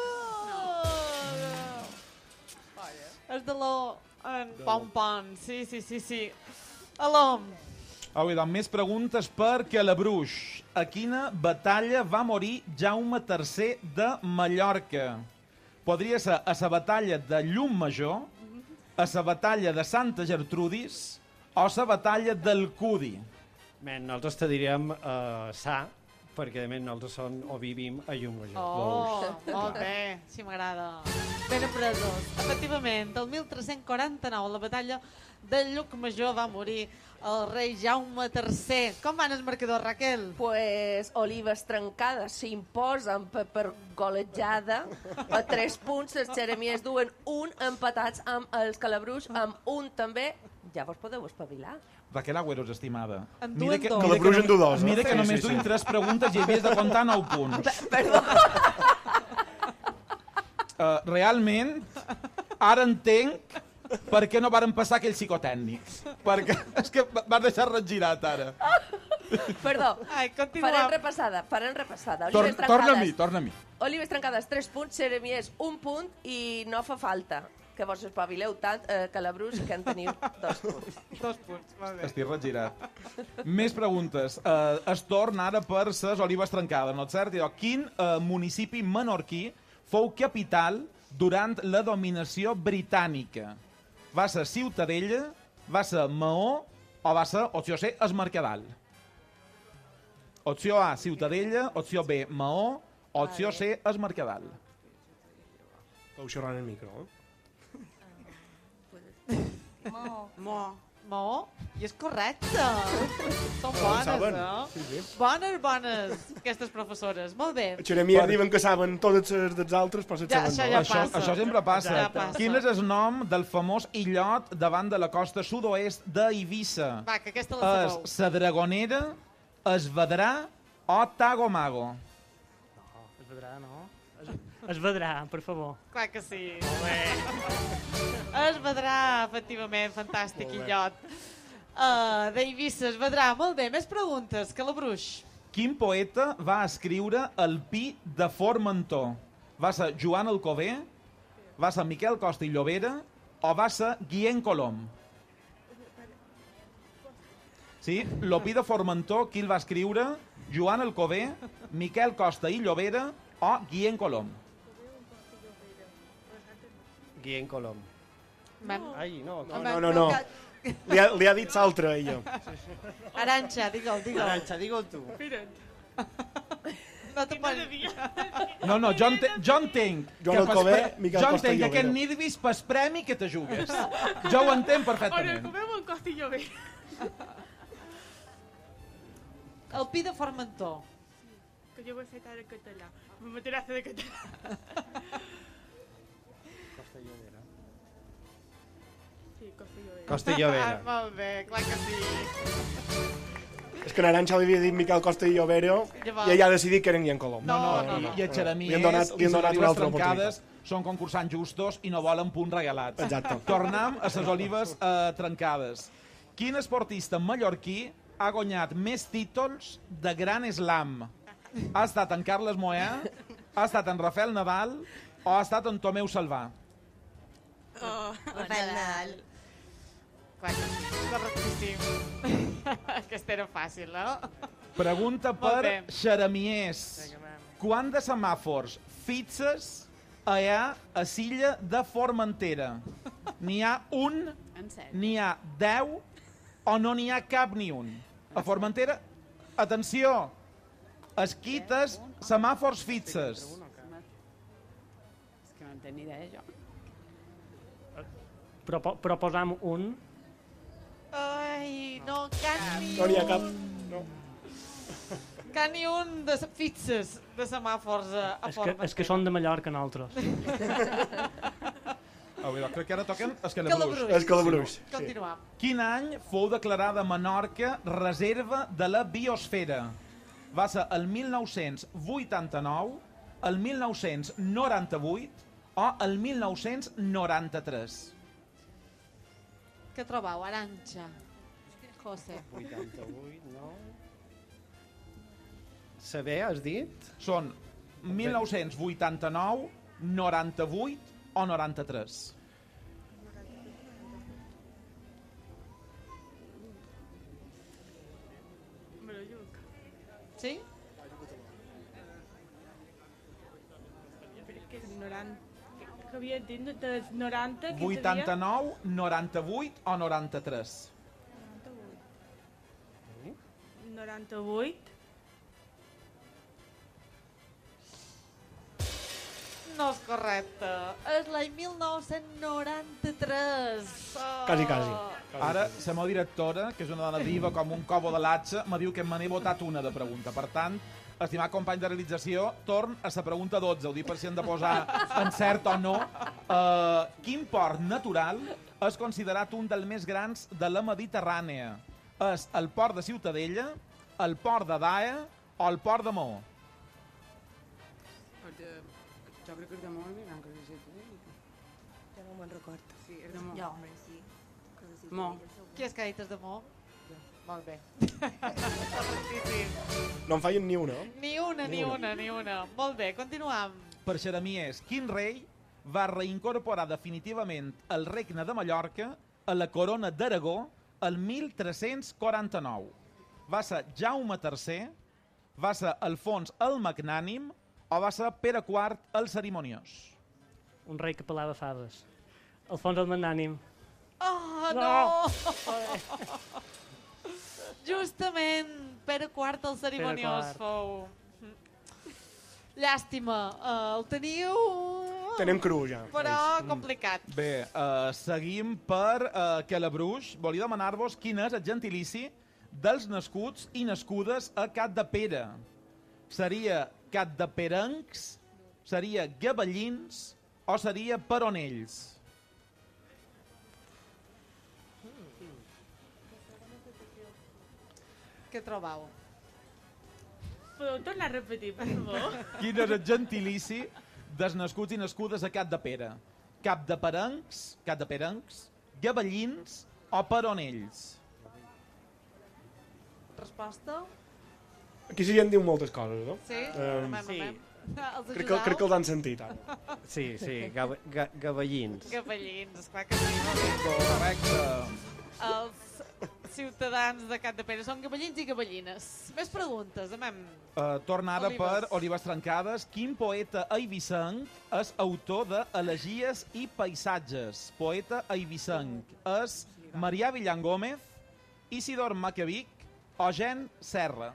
És de lo... En Pom Pom, sí, sí, sí, sí. Alom. Avui, doncs, més preguntes per Calabruix. A quina batalla va morir Jaume tercer de Mallorca? Podria ser a la batalla de Llum-Major, a la batalla de Santa Gertrudis o a la batalla del Cudi. Men, nosaltres te diríem uh, sa, perquè a més nosaltres som o vivim a Llum-Major. Oh, molt bé, sí m'agrada. Ben apresos. Efectivament, el mil tres-cents quaranta-nou, a la batalla de Llucmajor va morir el rei Jaume tercer. Com van el marcador, Raquel? Pues Olives Trencades s'imposen per, per golejada a tres punts. Els xeremies duen un, empatats amb els Calabruix, amb un també. Ja vos podeu espavilar. Raquel Agüeros, estimada. En Mira duen que, dos. mira que, Calabruix en no, du dos, eh? mira que Sí, només sí, sí. duim tres preguntes i havies de comptar nou punts. Perdó. Uh, realment, ara entenc per què no varen passar aquells psicotècnics. Perquè és que m'has deixat regirat, ara. Perdó. Ai, continuem. Farem repassada, farem repassada. Tor Olives torna a mi, Trencades, torna a mi. Olives Trencades, tres punts, Xeremies, un punt, i no fa falta que vos espavileu tant, eh, Calabruix, que en teniu dos punts. Dos punts, molt bé. Estic regirat. Més preguntes. Uh, es torna ara per ses Olives Trencades, no és cert? Idò, quin uh, municipi menorquí fou capital durant la dominació britànica? Va ser Ciutadella, va ser Maó o va ser, opció C, es Mercadal? Opció A, Ciutadella, opció B, Maó, opció C, es Mercadal. Heu xerrant el micro, eh? Mo. Mo. Mo. I és correcte. Són Ho bones, saben. no? Sí, sí. Bones, bones, aquestes professores. Molt bé. A Xeremies diuen que saben totes les dels altres, però se Ja, saben això dos. ja Això, passa. això sempre passa. Ja passa. Quin és el nom del famós illot davant de la costa sud-oest d'Eivissa? Va, que aquesta la És sabeu. sa Dragonera, es Vedrà o Tago Mago? Es vedrà, no? Es, es vedrà, per favor. Clar que sí. Molt bé. Es vedrà, efectivament, fantàstic, Molt bé. illot. Uh, D'Eivissa, es vedrà. Molt bé, més preguntes, Calabruix. Quin poeta va escriure El Pi de Formentor? Va ser Joan Alcover, va ser Miquel Costa i Llobera o va ser Guillem Colom? Sí, El Pi de Formentor, qui el va escriure? Joan Alcover, Miquel Costa i Llobera o Guillem Colom? Guillem Colom. Vam... Ai, no. No, no, no. no. Li, ha, li ha dit l'altre, ella. Aranxa, digue'l, digue'l. Aranxa, digue'l tu. No te pots... No, no, jo, ente jo entenc. Joan que Alcover, pes- Miquel jo Costa i entenc que aquest Llobera. nidvis pas premi que te jugues. Jo ho entenc perfectament. en Costillo bé. El Pi de Formentor. Que jo ho he fet ara en català. Me meteràs de català. Costa i Llobera. Sí, Costillo bé. Costa i Llobera. Ah, molt bé, clar que sí. És que en Aranxa li havia dit Miquel Costa i Llobera Llavors- i ella ha decidit que eren Guillem Colom. No, No, no, i, no. i a Xeramies Li han donat, li han i donat les una altra trencades oportunitat. són concursants justos i no volen punts regalats. Exacte. Tornem a les olives eh, trencades. Quin esportista mallorquí ha guanyat més títols de Gran Slam? Ha estat en Carles Moyà, ha estat en Rafael Nadal o ha estat en Tomeu Salvà? Oh, Rafael Nadal. Clar que sí, correctíssim. Aquesta era fàcil, no? Pregunta Molt bé. per Xeramies. Quant de semàfors fixes hi ha a Silla de Formentera? N'hi ha un, En sèrio? n'hi ha deu o no n'hi ha cap ni un? A Formentera, atenció, esquites, semàfors fixes. És que no en tenc ni idea, jo. Propo proposam un. Ai, no, can ni No n'hi ha cap. un. No. Can ni un de fixes de semàfors a, a És que, és que són de Mallorca, nosaltres. A jo crec que ara toquen Escalabruix. Calabruix. Escalabruix, sí. Continuam. Quin any fou declarada Menorca reserva de la biosfera? Va ser el mil nou-cents vuitanta-nou, el mil nou-cents noranta-vuit o el mil nou-cents noranta-tres? Què trobeu? Arantxa. José. vuitanta-vuit, no? Saber, has dit? Són mil nou-cents vuitanta-nou, noranta-vuit o noranta-tres? Me lo lluc. Sí? Però que és noranta... Que havia dit dels noranta... vuitanta-nou, noranta-vuit o noranta-tres? noranta-vuit. No és correcte. És l'any mil nou-cents noranta-tres. Oh. Quasi, quasi. Ara, la meva directora, que és una dona viva com un cobo de l'atxa, me diu que me n'he votat una de pregunta. Per tant, estimat company de realització, torn a la pregunta dotze. Ho dic per si hem de posar en cert o no. Uh, quin port natural és considerat un dels més grans de la Mediterrània? És el port de Ciutadella, el port de Daia o el port de Maó? Jo crec que és de molt més gran que de Ciutadella. Jo no me'n record. Sí, és de molt. Jo, home, sí. Mo. Qui és que ha dit és de Mo? Molt bé. No en feien ni una. Ni una, ni una, ni una. Molt bé, continuam. Per xeremies, quin rei va reincorporar definitivament el regne de Mallorca a la corona d'Aragó el mil tres-cents quaranta-nou? Va ser Jaume tercer, va ser Alfons el Magnànim o va ser Pere quart el Cerimoniós? Un rei que pelava faves. Alfons el Magnànim. Oh, no! no. Justament, Pere quart el Cerimoniós fou. Llàstima, uh, el teniu... Tenim cru, ja. Però complicat. Bé, uh, seguim per uh, Calabruix. Volia demanar-vos quin és el gentilici dels nascuts i nascudes a Capdepera. Seria capdeperencs, seria gavellins o seria peronells? Què trobau? Podeu tornar a repetir, per favor? Quin és el gentilici dels nascuts i nascudes a Capdepera? Capdeperencs, capdeperencs, gavellins o peronells? Resposta? Aquí sí en diu moltes coses, no? Sí? Um, Amem, amem. Els crec, que, crec que els han sentit, ara. Sí, sí, gava, ga, gavellins. Gavellins, esclar que sí. Correcte. Els ciutadans de Capdepera són gavellins i gavellines. Més preguntes, amem. Uh, torna ara Olives. per Olives Trencades. Quin poeta eivissenc és autor de Elegies i Paisatges? Poeta eivissenc. És Marià Villan Gómez, Isidor Maquiavic o Gen Serra?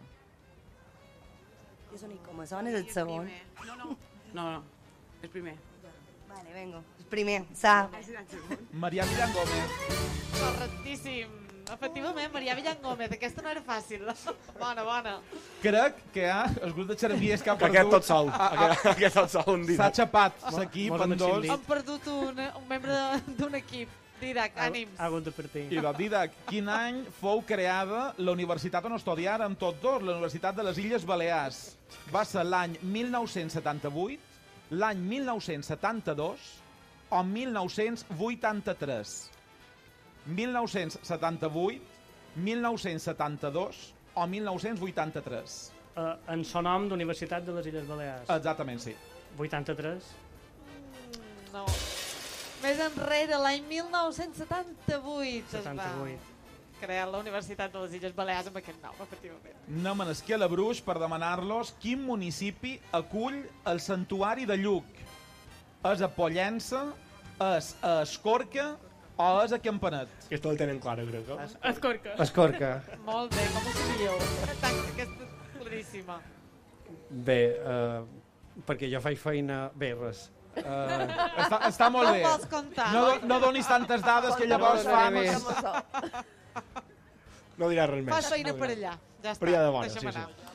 Jo sóc com a zona del segon. No, no. No, no. El primer. Vale, vengo. El primer, sa. Marià Villan Gómez. Correctíssim. Efectivament, Marià Villan Gómez. Aquesta no era fàcil. Bona, bona. Crec que ha, el grup de xermies que ha Que perdut... aquest tot sol. Ah, Aquest, aquest tot sol un dia. S'ha xapat l'equip en dos. Hem perdut un, un membre de- d'un equip. Didac, ànims. Hagut de partir. I doncs, Didac, quin any fou creada la universitat on estudiar amb tots dos, la Universitat de les Illes Balears? Va ser l'any mil nou-cents setanta-vuit, l'any mil nou-cents setanta-dos o mil nou-cents vuitanta-tres? mil nou-cents setanta-vuit, mil nou-cents setanta-dos o mil nou-cents vuitanta-tres? Uh, en son nom d'Universitat de les Illes Balears. Exactament, sí. vuitanta-tres. No. Més enrere, l'any mil nou-cents setanta-vuit es va setanta-vuit. crear la Universitat de les Illes Balears amb aquest nom, efectivament. Anem a Escalabruix per demanar-los quin municipi acull el Santuari de Lluc. És a Pollença, és a Escorca o és a Campanet? Aquesta la tenen clara, crec. Eh? Escorca. Escorca. Molt bé, com ho sabíeu? Aquesta és claríssima. Bé, uh, perquè jo faig feina... Bé, res. Uh, està, està molt bé. No vols contar? No, no donis tantes dades que llavors No fan... donaré No dirà res més. Fas feina No per dirà. allà. Ja està, Per allà de bona, deixa'm sí, anar. sí.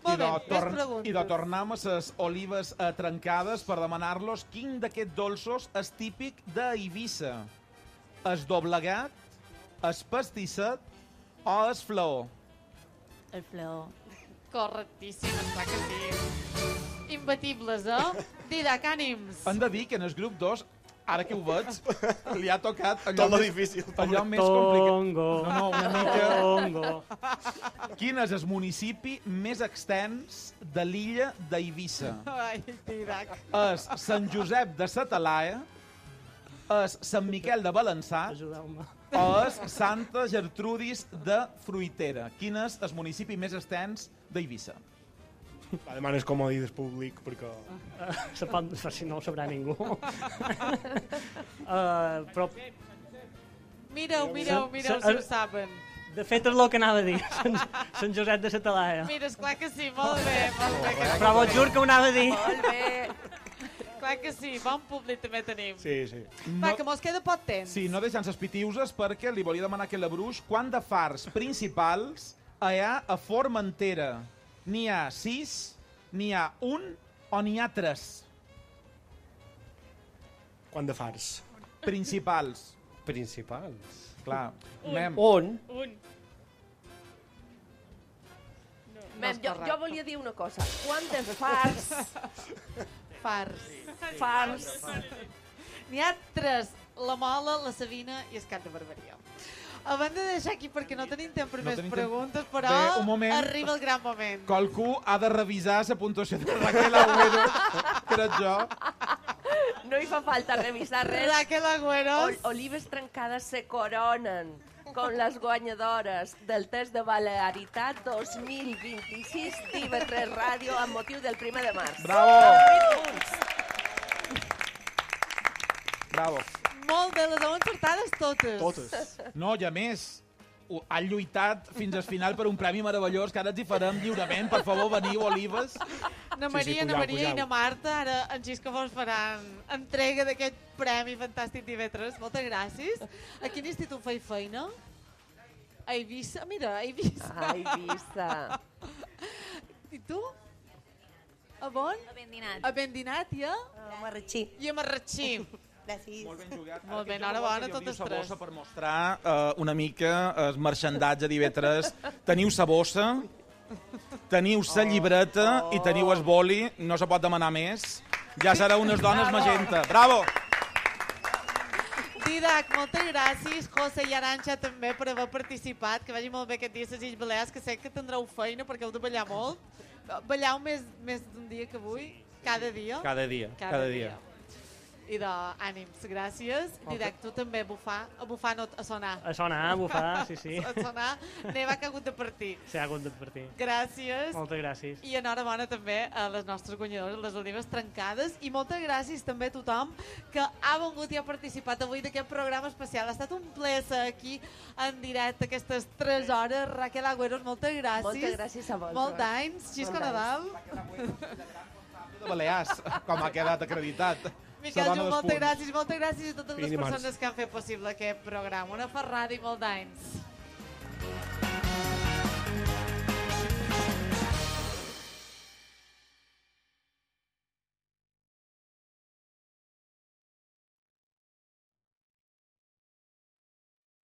Molt bé, de més torn- preguntes. I de tornar amb les olives eh, trencades per demanar-los quin d'aquests dolços és típic d'Eivissa. Es doblegat, es pastisset o es flaó? El flaó. Correctíssim, esclar que sí. Imbatibles, eh? Didac, ànims. Hem de dir que en el grup dos, ara que ho veig, li ha tocat allò, Tot lo més, difícil. allò més complicat. Tongo. No, no, una mica... Tongo. Quin és el municipi més extens de l'illa d'Eivissa? Ai, Didac. És Sant Josep de sa Talaia, és Sant Miquel de Balançat Ajudeu-me. o és Santa Gertrudis de Fruitera. Quin és el municipi més extens d'Eivissa? La demanes com a digues públic, perquè... Uh, se pot, si no ho sabrà ningú. uh, però... Mireu, mireu, mireu, si ho saben. De fet, és el que anava a dir. Sant, Sant Josep de sa Talaia. Mira, esclar que sí, molt bé, molt bé. Que Però vos jur que ho anava a dir. Molt bé. Clar que sí, bon públic també tenim. Sí, sí. Va, No- que mos queda poc temps. Sí, no deixant les pitiuses, perquè li volia demanar que la Bruix quant de fars principals hi ha a Formentera. N'hi ha sis, n'hi ha un o n'hi ha tres? Quant de fars? Principals. Principals? Clar. Un. Mem. Un. Un. Mem, jo, jo volia dir una cosa. Quant de fars... Fars. Fars. N'hi ha tres. La Mola, la Sabina i el Cap de Barberia. Abans de deixar aquí, perquè no tenim temps per No més tenim preguntes, temps. però Bé, un moment. arriba el gran moment. Qualcú ha de revisar la puntuació de Raquel Agüero, crec jo. No hi fa falta revisar res. Raquel Agüeros. Ol Olives trencades se coronen con les guanyadores del test de Balearitat dos mil vint-i-sis d'I V tres Ràdio amb motiu del primer de març. Bravo! Amb vuit punts. Bravo. Molt bé, les heu encertades totes. Totes. No, i a més, ho- han lluitat fins al final per un premi meravellós que ara ens hi farem lliurement. Per favor, veniu, Olives. Na Sí, sí, Maria, na pujau, Maria i pujau. na Marta, ara en Xisco vos faran entrega d'aquest premi fantàstic d'I V tres. Moltes gràcies. A quin institut feia feina? A Eivissa. Mira, a Eivissa. A Eivissa. I tu? A bon? A ben dinat. A ben dinat, ja? A Marratxí. I a Marratxí. Gràcies. Molt ben jugat. Molt bé, enhorabona a totes Teniu sa tres. bossa per mostrar uh, una mica el marxandatge d'I V tres. Teniu sa bossa, teniu sa llibreta i teniu el boli. No se pot demanar més. Ja serà unes dones magenta. Bravo! Didac, moltes gràcies. José i Arantxa també per haver participat. Que vagi molt bé aquest dia a les Illes Balears, que sé que tindreu feina perquè heu de ballar molt. Ballau més, més d'un dia que avui? Cada dia? Cada dia, cada dia. I de ànims, gràcies. Didac, tu també a bufar, a bufar no, a sonar. A sonar, a bufar, sí, sí. A sonar, Neva que ha hagut de partir. Sí, ha hagut de partir. Gràcies. Moltes gràcies. I enhorabona també a les nostres guanyadores, les olives trencades. I moltes gràcies també a tothom que ha vengut i ha participat avui d'aquest programa especial. Ha estat un plaer ser aquí en directe aquestes tres hores. Raquel Agüeros, moltes gràcies. Moltes gràcies a vosaltres. Molt d'anys. Xisco Molt Nadal. De Balears, com ha quedat acreditat. Miquel La dona Ju, dels moltes punts. gràcies. Moltes gràcies a totes les Fins dimarts. persones que han fet possible aquest programa. Una ferrada i molt d'anys.